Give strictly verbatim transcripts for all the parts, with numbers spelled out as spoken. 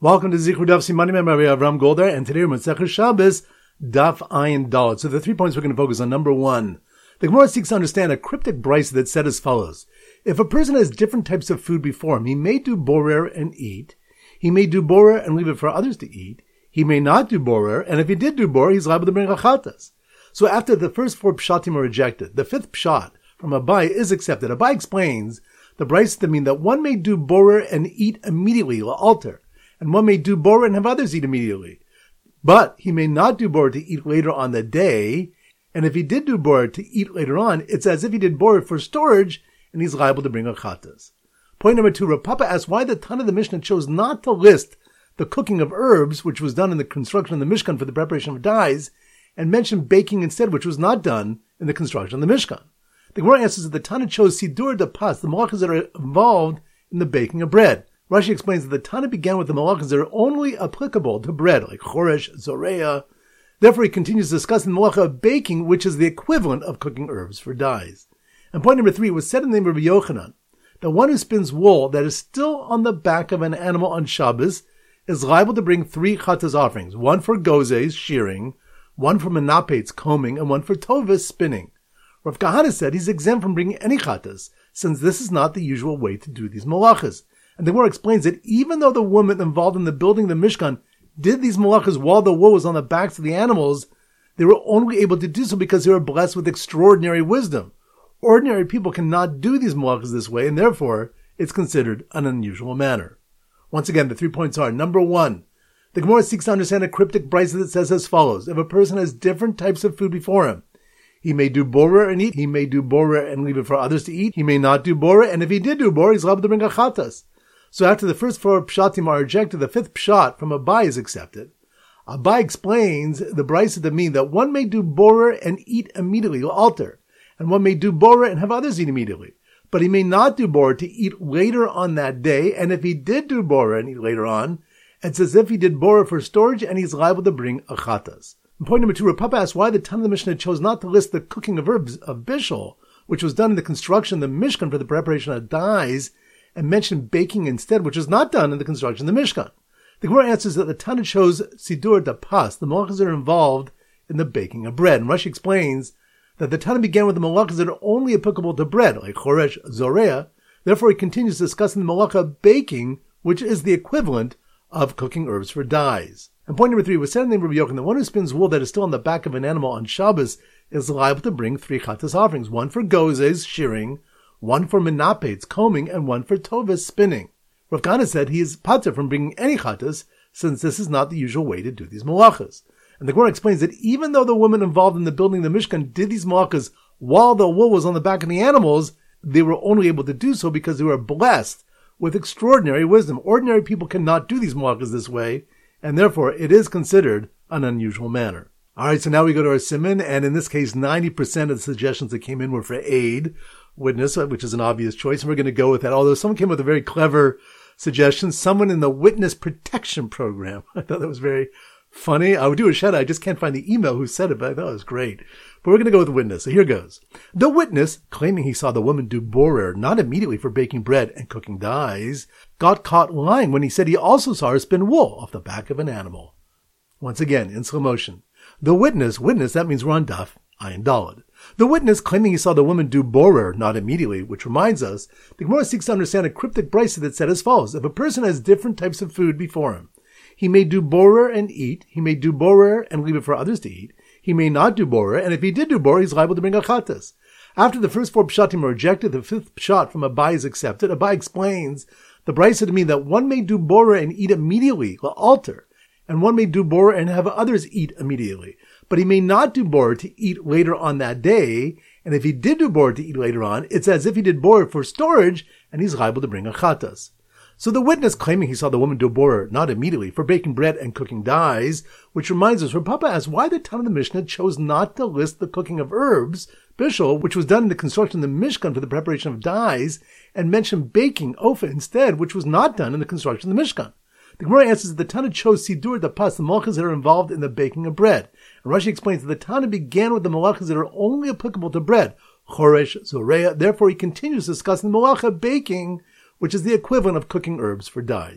Welcome to Zichur Daf Simanim by Avram Golder, and today we're Masechah Shabbos Daf Ayin Dalet. So the three points we're going to focus on. Number one, the Gemara seeks to understand a cryptic brisa that said as follows: if a person has different types of food before him, he may do borer and eat. He may do borer and leave it for others to eat. He may not do borer, and if he did do borer, he's liable to bring achatas. So after the first four pshatim are rejected, the fifth pshat from Abai is accepted. Abai explains the brisa to mean that one may do borer and eat immediately, la'alter, and one may do borer and have others eat immediately. But he may not do borer to eat later on the day, and if he did do borer to eat later on, it's as if he did borer for storage, and he's liable to bring achatas. Point number two, Rav Papa asks why the Tana of the Mishnah chose not to list the cooking of herbs, which was done in the construction of the Mishkan for the preparation of dyes, and mentioned baking instead, which was not done in the construction of the Mishkan. The Gemara answers that the Tana chose Sidur de Pas, the malachas that are involved in the baking of bread. Rashi explains that the Tana began with the malachas that are only applicable to bread, like choresh, zoreya. Therefore, he continues discussing the malacha of baking, which is the equivalent of cooking herbs for dyes. And point number three, it was said in the name of Rabbi Yochanan, the one who spins wool that is still on the back of an animal on Shabbos is liable to bring three chatas offerings, one for gozes, shearing, one for menapets, combing, and one for tovas, spinning. Rav Kahana said he's exempt from bringing any chatas, since this is not the usual way to do these malachas. And the Gemara explains that even though the woman involved in the building of the Mishkan did these malachas while the wool was on the backs of the animals, they were only able to do so because they were blessed with extraordinary wisdom. Ordinary people cannot do these malachas this way, and therefore it's considered an unusual manner. Once again, the three points are: number one, the Gemara seeks to understand a cryptic brisa that says as follows: if a person has different types of food before him, he may do borer and eat, he may do borer and leave it for others to eat, he may not do borer, and if he did do borer, he's liable to bring achatas. So after the first four pshatim are rejected, the fifth pshat from Abai is accepted. Abai explains the brisa to mean that one may do borer and eat immediately, alter, and one may do borer and have others eat immediately. But he may not do borer to eat later on that day, and if he did do borer and eat later on, it's as if he did borer for storage, and he's liable to bring achatas. And point number two, Rav Papa asks why the Tana of the Mishnah chose not to list the cooking of herbs of bishul, which was done in the construction of the Mishkan for the preparation of dyes, and mentioned baking instead, which was not done in the construction of the Mishkan. The Gemara answers that the Tana chose Sidur de Pas, the malachas that are involved in the baking of bread. And Rashi explains that the Tana began with the malachas that are only applicable to bread, like choresh, zoreya. Therefore, he continues discussing the malacha of baking, which is the equivalent of cooking herbs for dyes. And point number three, was said in the name of Rabbi Yochanan, the one who spins wool that is still on the back of an animal on Shabbos is liable to bring three chatas offerings, one for gozes, shearing, one for menapets, combing, and one for tovas, spinning. Rav Kahana said he is pater from bringing any chatas, since this is not the usual way to do these malachas. And the Gemara explains that even though the woman involved in the building of the Mishkan did these malachas while the wool was on the back of the animals, they were only able to do so because they were blessed with extraordinary wisdom. Ordinary people cannot do these malachas this way, and therefore it is considered an unusual manner. Alright, so now we go to our siman, and in this case, ninety percent of the suggestions that came in were for aid, witness, which is an obvious choice, and we're going to go with that. Although someone came with a very clever suggestion, someone in the witness protection program. I thought that was very funny. I would do a shout out. I just can't find the email who said it, but I thought it was great. But we're going to go with the witness. So here goes. The witness, claiming he saw the woman do borer, not immediately for baking bread and cooking dyes, got caught lying when he said he also saw her spin wool off the back of an animal. Once again, in slow motion. The witness, witness, that means we're on Daf Ayin Dalet. The witness, claiming he saw the woman do borer, not immediately, which reminds us, the Gemara seeks to understand a cryptic brisa that said as follows: if a person has different types of food before him, he may do borer and eat, he may do borer and leave it for others to eat, he may not do borer, and if he did do borer, he's liable to bring achatas. After the first four pshatim are rejected, the fifth pshat from Abai is accepted. Abai explains the brisa to mean that one may do borer and eat immediately, alter, and one may do borer and have others eat immediately. But he may not do borer to eat later on that day, and if he did do borer to eat later on, it's as if he did borer for storage, and he's liable to bring achatas. So the witness, claiming he saw the woman do borer, not immediately, for baking bread and cooking dyes, which reminds us, Rav Papa asks why the Tana of the Mishnah chose not to list the cooking of herbs, bishul, which was done in the construction of the Mishkan for the preparation of dyes, and mentioned baking, ofa, instead, which was not done in the construction of the Mishkan. The Gemara answers that the Tana chose Sidur de Pas, the malachas that are involved in the baking of bread. And Rashi explains that the Tana began with the malachas that are only applicable to bread, choresh, zoreya. Therefore, he continues discussing the malacha baking, which is the equivalent of cooking herbs for dyes.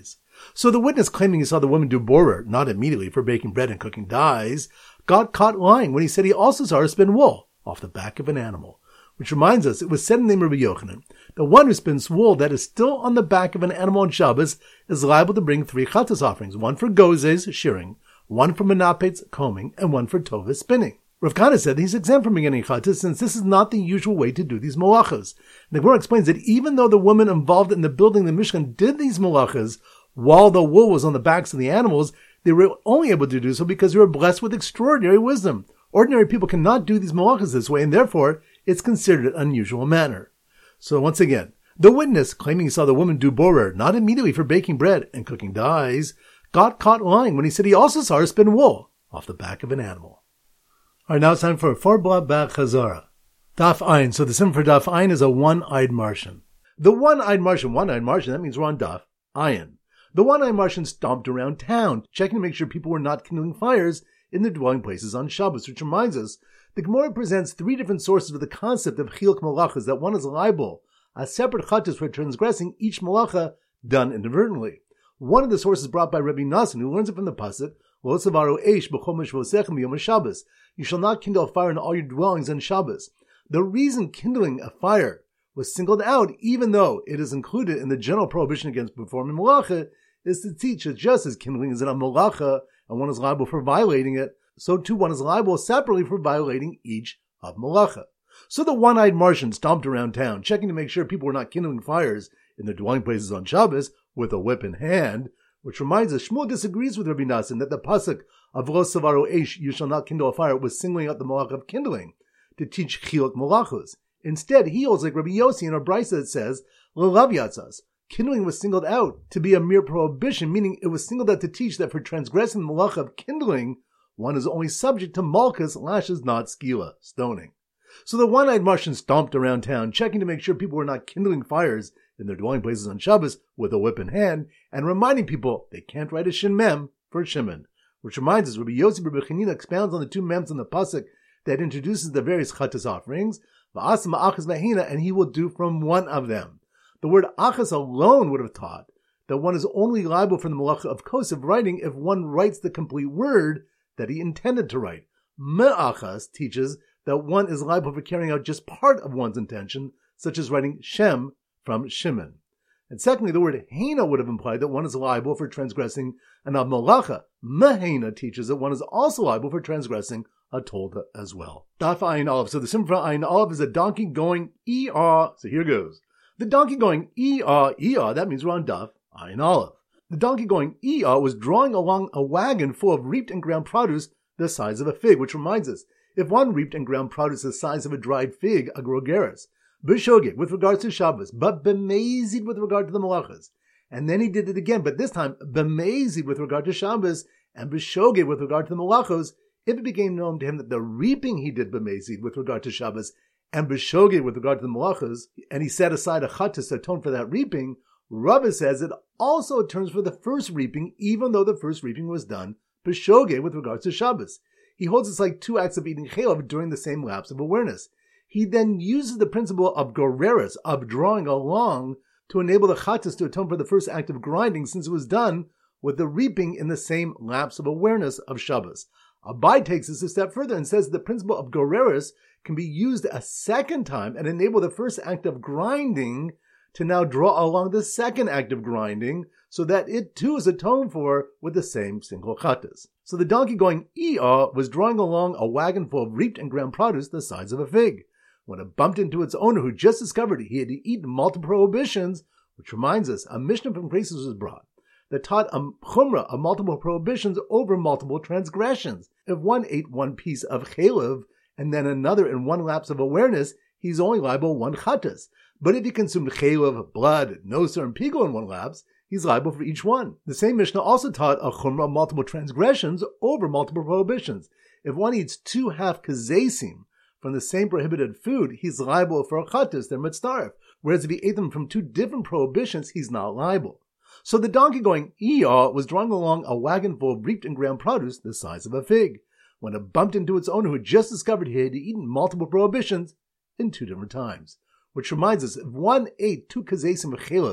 So the witness claiming he saw the woman do borer, not immediately for baking bread and cooking dyes, got caught lying when he said he also saw her spin wool off the back of an animal. Which reminds us, it was said in the name of Rabbi Yochanan, the one who spins wool that is still on the back of an animal on Shabbos is liable to bring three chatas offerings, one for gozes, shearing, one for menapets, combing, and one for tovas, spinning. Rav Kahana said he's exempt from bringing any chatas since this is not the usual way to do these malachas. The Gemara explains that even though the woman involved in the building of the Mishkan did these malachas while the wool was on the backs of the animals, they were only able to do so because they were blessed with extraordinary wisdom. Ordinary people cannot do these malachas this way, and therefore it's considered an unusual manner. So once again, the witness claiming he saw the woman do borer, not immediately for baking bread and cooking dyes, got caught lying when he said he also saw her spin wool off the back of an animal. All right, now it's time for Forbla Ba Chazara. Daf Ein. So the sim for Daf Ein is a one-eyed Martian. The one-eyed Martian, one-eyed Martian, that means we're on Daf Ein. The one-eyed Martian stomped around town, checking to make sure people were not kindling fires in their dwelling places on Shabbos, which reminds us, the Gemara presents three different sources of the concept of chiluk malachas, that one is liable, a separate chatas for transgressing each malacha done inadvertently. One of the sources brought by Rabbi Nassan, who learns it from the pasuk, Lo savaru eish b'chomesh v'osechem b'yom Shabbos. You shall not kindle a fire in all your dwellings on Shabbos. The reason kindling a fire was singled out, even though it is included in the general prohibition against performing malacha, is to teach that just as kindling is in a malacha and one is liable for violating it, so too one is liable separately for violating each of malacha. So the one-eyed Martian stomped around town, checking to make sure people were not kindling fires in their dwelling places on Shabbos with a whip in hand, which reminds us, Shmuel disagrees with Rabbi Nassan that the pasuk of Lo savaru eish, you shall not kindle a fire, was singling out the malacha of kindling to teach chiluk malachos. Instead, he holds like Rabbi Yossi in a brisa that says, L'lav yatzas, kindling was singled out to be a mere prohibition, meaning it was singled out to teach that for transgressing the malacha of kindling, one is only subject to malchus, lashes, not skila, stoning. So the one-eyed Martian stomped around town, checking to make sure people were not kindling fires in their dwelling places on Shabbos with a whip in hand, and reminding people they can't write a shin mem for Shimon. Which reminds us, Rabbi Yossi Rabbi Chanina expounds on the two mems in the pasuk that introduces the various chatas offerings, v'as ma'achas mahina, and he will do from one of them. The word achas alone would have taught that one is only liable for the malacha of kosiv writing if one writes the complete word that he intended to write. Me'achas teaches that one is liable for carrying out just part of one's intention, such as writing Shem from Shimon. And secondly, the word Hena would have implied that one is liable for transgressing an Av Malacha. Mehena teaches that one is also liable for transgressing a Tolda as well. Daf Ayin Aleph. So the sim for Ayin Aleph is a donkey going E-ah. So here goes. The donkey going E-ah, E-ah, that means we're on Daf Ayin Aleph. The donkey going E-ah was drawing along a wagon full of reaped and ground produce the size of a fig, which reminds us, if one reaped and ground produce the size of a dried fig, a grogeres, b'shogeg with regards to Shabbos, but b'mezid with regard to the malachas. And then he did it again, but this time b'mezid with regard to Shabbos, and b'shogeg with regard to the malachos, if it became known to him that the reaping he did b'mezid with regard to Shabbos, and b'shogeg with regard to the malachos, and he set aside a chatas to atone for that reaping, Rava says it also atones for the first reaping, even though the first reaping was done b'shogeg with regards to Shabbos. He holds it's like two acts of eating chelav during the same lapse of awareness. He then uses the principle of goreres, of drawing along, to enable the chatas to atone for the first act of grinding, since it was done with the reaping in the same lapse of awareness of Shabbos. Abai takes this a step further and says the principle of goreres can be used a second time and enable the first act of grinding to now draw along the second act of grinding, so that it too is atoned for with the same single chatas. So the donkey going E-ah was drawing along a wagon full of reaped and ground produce the size of a fig, when it bumped into its owner, who just discovered he had eaten multiple prohibitions, which reminds us, a Mishnah from Kresis was brought that taught a chumrah of multiple prohibitions over multiple transgressions. If one ate one piece of chelev and then another in one lapse of awareness, he's only liable one chatas. But if he consumed chelev, blood, noser, and pigul in one lapse, he's liable for each one. The same Mishnah also taught a chumrah of multiple transgressions over multiple prohibitions. If one eats two half kazesim from the same prohibited food, he's liable for a chatas, they're mitzdarif. Whereas if he ate them from two different prohibitions, he's not liable. So the donkey going E-ah was drawing along a wagon full of reaped and ground produce the size of a fig, when it bumped into its owner, who had just discovered he had eaten multiple prohibitions in two different times. Which reminds us, if one ate two kazesim of chelev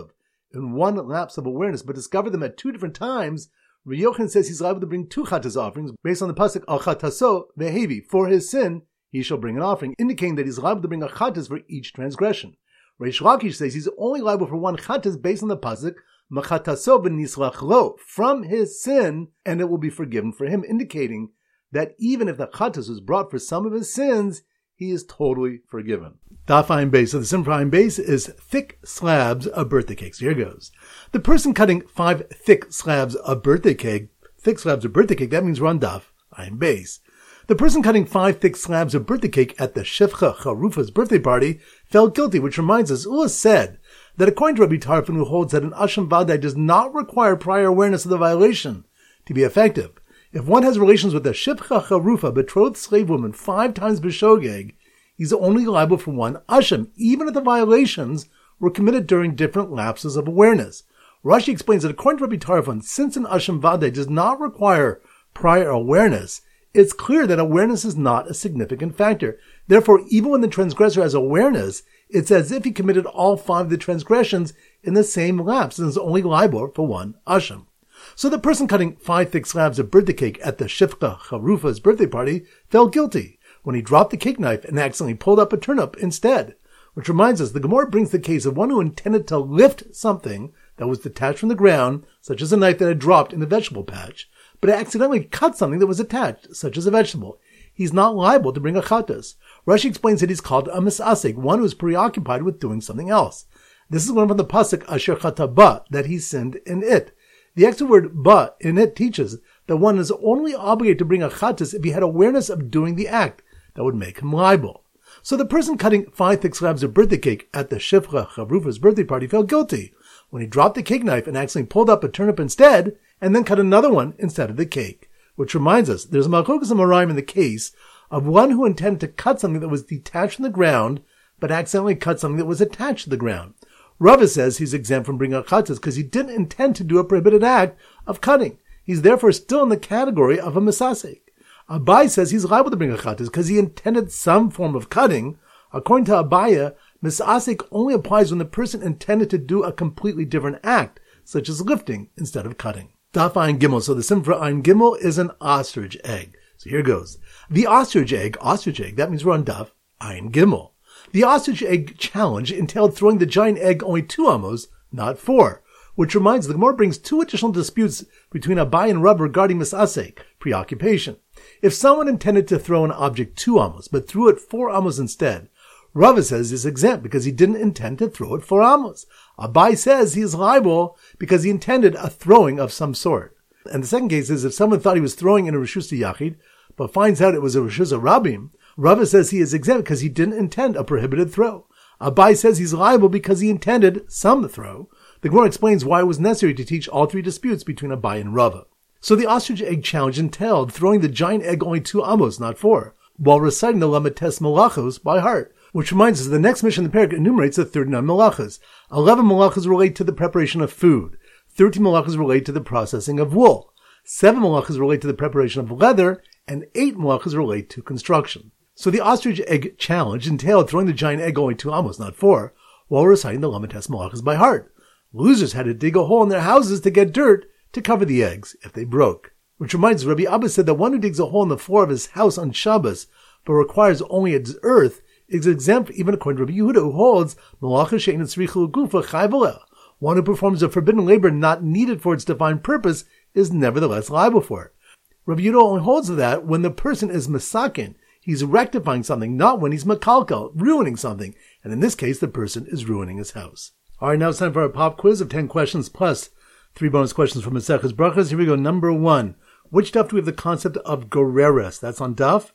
in one lapse of awareness, but discovered them at two different times, Rabbi Yochanan says he's liable to bring two chattas offerings based on the pasuk al chataso vehevi. For his sin, he shall bring an offering, indicating that he's liable to bring a chattas for each transgression. Reish Lakish says he's only liable for one chattas based on the pasuk machataso v'nislach lo, from his sin, and it will be forgiven for him, indicating that even if the chattas was brought for some of his sins, he is totally forgiven. Daf Ayin Beis. So the sin for Ayin Beis is thick slabs of birthday cakes. Here goes. The person cutting five thick slabs of birthday cake, thick slabs of birthday cake, that means we're on Daf Ayin Beis. The person cutting five thick slabs of birthday cake at the Shifcha Charufa's birthday party felt guilty, which reminds us, Ula said that according to Rabbi Tarfon, who holds that an Asham Vadai does not require prior awareness of the violation to be effective, if one has relations with a Shifcha Charufa, betrothed slave woman, five times b'shogeg, he's only liable for one Asham, even if the violations were committed during different lapses of awareness. Rashi explains that according to Rabbi Tarfon, since an Asham Vadai does not require prior awareness, it's clear that awareness is not a significant factor. Therefore, even when the transgressor has awareness, it's as if he committed all five of the transgressions in the same lapse and is only liable for one Asham. So the person cutting five thick slabs of birthday cake at the Shifcha Charufa's birthday party felt guilty when he dropped the cake knife and accidentally pulled up a turnip instead. Which reminds us, the Gemara brings the case of one who intended to lift something that was detached from the ground, such as a knife that had dropped in the vegetable patch, but accidentally cut something that was attached, such as a vegetable. He's not liable to bring a chattas. Rashi explains that he's called a misasek, one who is preoccupied with doing something else. This is one from the pasuk asher chata ba, that he sinned in it. The extra word ba in it teaches that one is only obligated to bring a chattas if he had awareness of doing the act that would make him liable. So the person cutting five thick slabs of birthday cake at the Shifcha Charufa's birthday party felt guilty when he dropped the cake knife and accidentally pulled up a turnip instead, and then cut another one instead of the cake. Which reminds us, there's a Malchokas Amoraim in the case of one who intended to cut something that was detached from the ground, but accidentally cut something that was attached to the ground. Rava says he's exempt from bringing a chattas because he didn't intend to do a prohibited act of cutting. He's therefore still in the category of a misasek. Abai says he's liable to bring a chattas because he intended some form of cutting. According to Abaya, misasek only applies when the person intended to do a completely different act, such as lifting instead of cutting. Daf Ayin Gimel. So the sim for Ayin Gimel is an ostrich egg. So here goes. The ostrich egg, ostrich egg, that means we're on Daf Ayin Gimel. The ostrich egg challenge entailed throwing the giant egg only two amos, not four. Which reminds us, the Gemara brings two additional disputes between Abai and Rav regarding misasek, preoccupation. If someone intended to throw an object two amos, but threw it four amos instead, Rava says he's exempt because he didn't intend to throw it four amos. Abai says he is liable because he intended a throwing of some sort. And the second case is if someone thought he was throwing in a Reshus Yachid, but finds out it was a Reshus Rabim, Rava says he is exempt because he didn't intend a prohibited throw. Abai says he's liable because he intended some throw. The Gemara explains why it was necessary to teach all three disputes between Abai and Rava. So the ostrich egg challenge entailed throwing the giant egg only two amos, not four, while reciting the Lamites Malachos by heart. Which reminds us, the next mission in the parak enumerates the thirty-nine malachas. Eleven malachas relate to the preparation of food. Thirteen malachas relate to the processing of wool. Seven malachas relate to the preparation of leather, and eight malachas relate to construction. So the ostrich egg challenge entailed throwing the giant egg only two amos, not four, while reciting the Lamites malachas by heart. Losers had to dig a hole in their houses to get dirt to cover the eggs if they broke. Which reminds us, Rabbi Abba said that one who digs a hole in the floor of his house on Shabbos, but requires only its earth, is exempt even according to Rabbi Yehuda, who holds Malacha Shein Tzricha L'Gufa Chai V'Leh. One who performs a forbidden labor not needed for its defined purpose is nevertheless liable for it. Rabbi Yehuda only holds that when the person is masakin, he's rectifying something, not when he's makalkal, ruining something, and in this case the person is ruining his house. Alright, now it's time for our pop quiz of ten questions plus three bonus questions from Maseches Brachos. Here we go. Number one. Which daf do we have the concept of goreres? That's on daf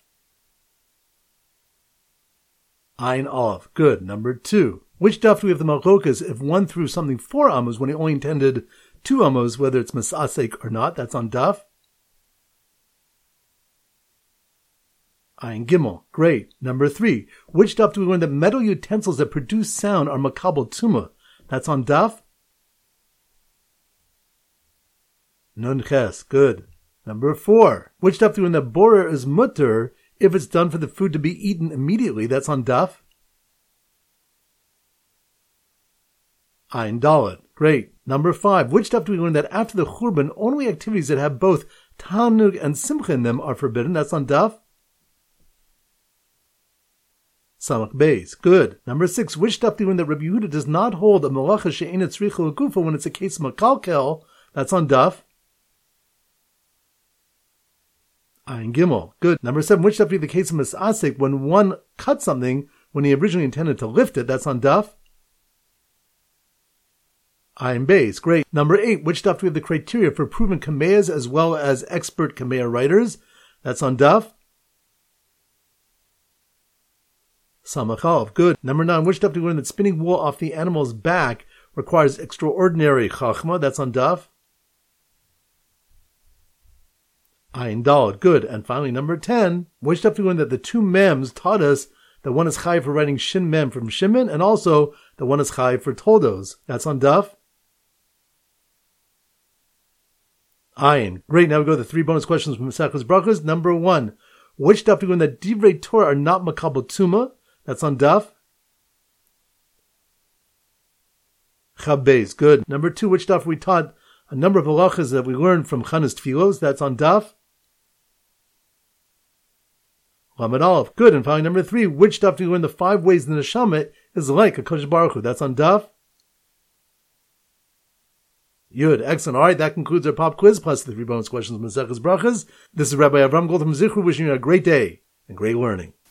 Ayin Aleph. Good. Number two. Which daf do we have the malchokas if one threw something four amos when he only intended two amos, whether it's misasek or not? That's on daf Ayin Gimel. Great. Number three. Which daf do we learn that metal utensils that produce sound are makabel tuma? That's on daf Nun Ches. Good. Number four. Which daf do we learn that borer is mutter if it's done for the food to be eaten immediately? That's on daf Ayin Dalet. Great. Number five. Which daf do we learn that after the Churban, only activities that have both Tanug and Simcha in them are forbidden? That's on daf Samach Beis. Good. Number six. Which daf do we learn that Rabbi Yehuda does not hold a Malacha she'ena tzricha l'gufa when it's a case of Makalkel? That's on daf Ayin Gimel. Good. Number seven. Which daf do we the case of Misasik when one cut something when he originally intended to lift it? That's on daf Ayin Beis. Great. Number eight. Which daf do we have the criteria for proven kameas as well as expert kamea writers? That's on daf Samachal. Good. Number nine. Which daf do we learn that spinning wool off the animal's back requires extraordinary chachma? That's on daf Ayin Dalet. Good. And finally, number ten. Which daf do we learn that the two mems taught us that one is chai for writing shin mem from Shimon, and also that one is chai for toldos? That's on daf Ayin. Great. Now we go to the three bonus questions from Maseches Brachos. Number one. Which daf do we learn that divrei Torah are not makabel tuma? That's on daf Chabez. Good. Number two. Which daf we taught a number of halachas that we learned from Chanas Tfilos? That's on daf Lamed Aleph. Good. And finally, number three. Which daf do we learn the five ways the neshama is like a Kodesh Baruch Hu? That's on daf Yud. Excellent. All right, that concludes our pop quiz plus the three bonus questions of Maseches Brachos. This is Rabbi Avram Goldman Zichru wishing you a great day and great learning.